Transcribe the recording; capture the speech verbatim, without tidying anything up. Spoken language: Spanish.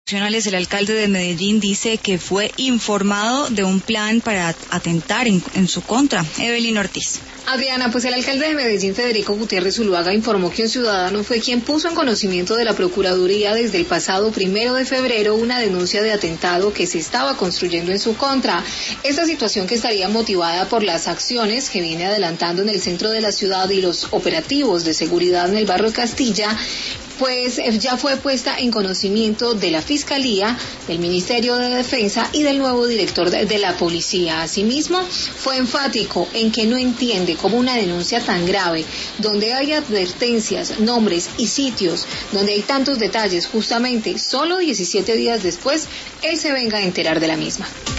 El alcalde de Medellín dice que fue informado de un plan para atentar en, en su contra. Evelyn Ortiz. Adriana, pues el alcalde de Medellín, Federico Gutiérrez Zuluaga, informó que un ciudadano fue quien puso en conocimiento de la Procuraduría desde el pasado primero de febrero una denuncia de atentado que se estaba construyendo en su contra. Esta situación, que estaría motivada por las acciones que viene adelantando en el centro de la ciudad y los operativos de seguridad en el barrio Castilla, pues ya fue puesta en conocimiento de la Fiscalía, del Ministerio de Defensa y del nuevo director de, de la Policía. Asimismo, fue enfático en que no entiende cómo una denuncia tan grave, donde hay advertencias, nombres y sitios, donde hay tantos detalles, justamente solo diecisiete días después, él se venga a enterar de la misma.